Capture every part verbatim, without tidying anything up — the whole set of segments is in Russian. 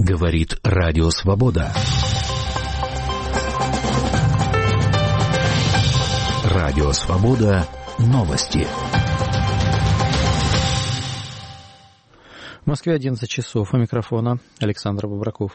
Говорит Радио Свобода. Радио Свобода. Новости. В Москве одиннадцать часов. У микрофона Александр Бобраков.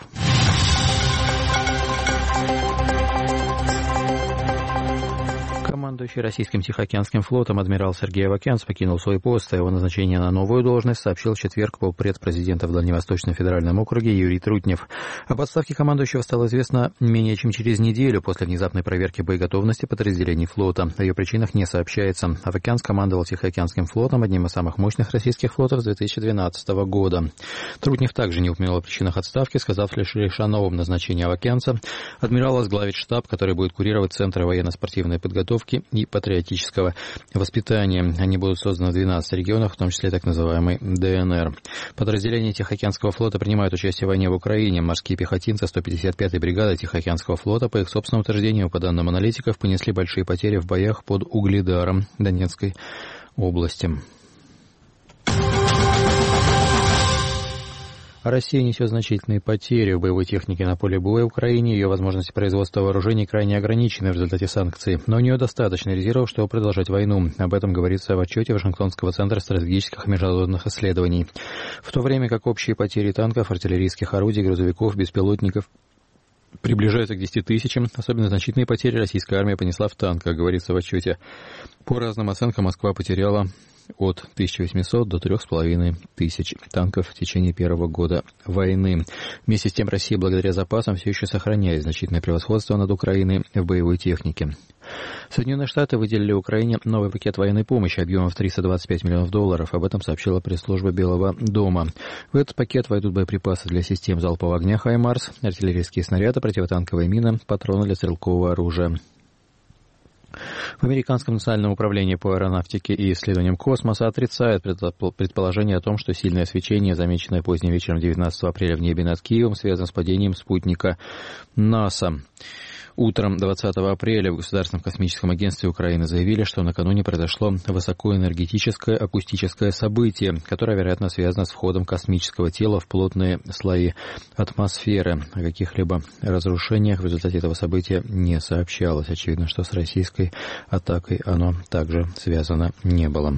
Командующий российским Тихоокеанским флотом адмирал Сергей Авакянц покинул свой пост, а его назначение на новую должность сообщил в четверг полпред президента в Дальневосточном федеральном округе Юрий Трутнев. Об отставке командующего стало известно менее чем через неделю после внезапной проверки боеготовности подразделений флота. О ее причинах не сообщается. Авакянц командовал Тихоокеанским флотом, одним из самых мощных российских флотов с две тысячи двенадцатого года. Трутнев также не упомянул о причинах отставки, сказав лишь, лишь о новом назначении Авакянца. Адмирал возглавит штаб, который будет курировать центры военно-спортивной подготовки и патриотического воспитания. Они будут созданы в двенадцати регионах, в том числе так называемый ДНР. Подразделения Тихоокеанского флота принимают участие в войне в Украине. Морские пехотинцы сто пятьдесят пятой бригады Тихоокеанского флота, по их собственному утверждению, по данным аналитиков, понесли большие потери в боях под Угледаром Донецкой области. Россия несет значительные потери в боевой технике на поле боя в Украине. Ее возможности производства вооружений крайне ограничены в результате санкций. Но у нее достаточно резервов, чтобы продолжать войну. Об этом говорится в отчете Вашингтонского центра стратегических и международных исследований. В то время как общие потери танков, артиллерийских орудий, грузовиков, беспилотников приближаются к десяти тысячам. Особенно значительные потери российская армия понесла в танках, говорится в отчете. По разным оценкам, Москва потеряла от тысячи восьмисот до трёх с половиной тысяч танков в течение первого года войны. Вместе с тем, Россия благодаря запасам все еще сохраняет значительное превосходство над Украиной в боевой технике. Соединенные Штаты выделили Украине новый пакет военной помощи объемом в триста двадцать пять миллионов долларов. Об этом сообщила пресс-служба Белого дома. В этот пакет войдут боеприпасы для систем залпового огня «Хаймарс», артиллерийские снаряды, противотанковые мины, патроны для стрелкового оружия. В Американском национальном управлении по аэронавтике и исследованиям космоса отрицает предположение о том, что сильное свечение, замеченное поздним вечером девятнадцатого апреля в небе над Киевом, связано с падением спутника НАСА. Утром двадцатого апреля в Государственном космическом агентстве Украины заявили, что накануне произошло высокоэнергетическое акустическое событие, которое, вероятно, связано с входом космического тела в плотные слои атмосферы. О каких-либо разрушениях в результате этого события не сообщалось. Очевидно, что с российской атакой оно также связано не было.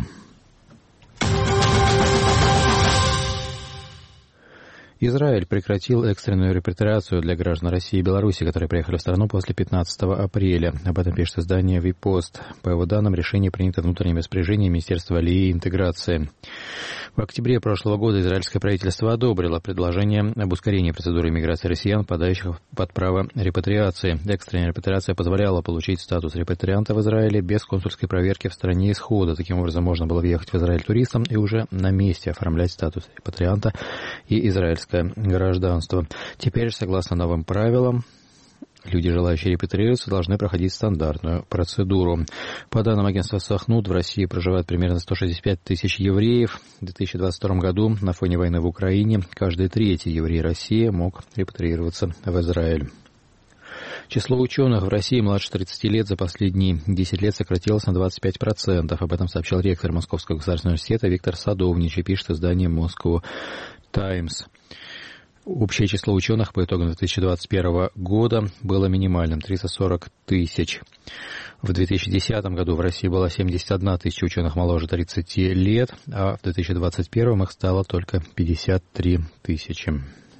Израиль прекратил экстренную репатриацию для граждан России и Беларуси, которые приехали в страну после пятнадцатого апреля. Об этом пишет издание «Випост». По его данным, решение принято внутренним распоряжением Министерства Алии и интеграции. В октябре прошлого года израильское правительство одобрило предложение об ускорении процедуры миграции россиян, подающих под право репатриации. Экстренная репатриация позволяла получить статус репатрианта в Израиле без консульской проверки в стране исхода. Таким образом, можно было въехать в Израиль туристам и уже на месте оформлять статус репатрианта и израильское гражданство. Теперь, согласно новым правилам, люди, желающие репатриироваться, должны проходить стандартную процедуру. По данным агентства Сахнут, в России проживает примерно сто шестьдесят пять тысяч евреев. В две тысячи двадцать втором году на фоне войны в Украине каждый третий еврей России мог репатриироваться в Израиль. Число ученых в России младше тридцати лет за последние десять лет сократилось на двадцать пять процентов. Об этом сообщил ректор Московского государственного университета Виктор Садовничий, пишет издание Moscow Times. Общее число ученых по итогам две тысячи двадцать первого года было минимальным – триста сорок тысяч. В две тысячи десятом году в России было семьдесят одна тысяча ученых моложе тридцати лет, а в две тысячи двадцать первом их стало только пятьдесят три тысячи.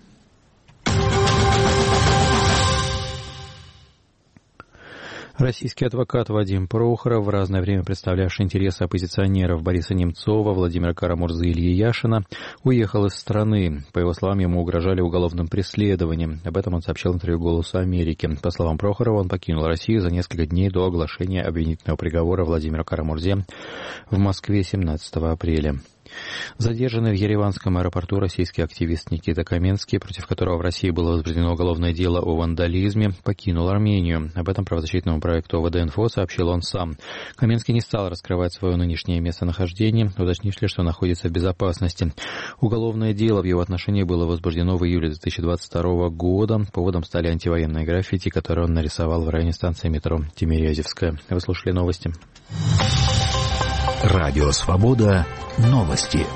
Российский адвокат Вадим Прохоров, в разное время представлявший интересы оппозиционеров Бориса Немцова, Владимира Карамурзы и Ильи Яшина, уехал из страны. По его словам, ему угрожали уголовным преследованием. Об этом он сообщил в интервью «Голосу Америки». По словам Прохорова, он покинул Россию за несколько дней до оглашения обвинительного приговора Владимиру Карамурзе в Москве семнадцатого апреля. Задержанный в Ереванском аэропорту российский активист Никита Каменский, против которого в России было возбуждено уголовное дело о вандализме, покинул Армению. Об этом правозащитному проекту ОВД-Инфо сообщил он сам. Каменский не стал раскрывать свое нынешнее местонахождение, уточнив лишь, что находится в безопасности. Уголовное дело в его отношении было возбуждено в июле две тысячи двадцать второго года. Поводом стали антивоенные граффити, которые он нарисовал в районе станции метро Тимирязевская. Вы слушали новости. Радио Свобода. Новости.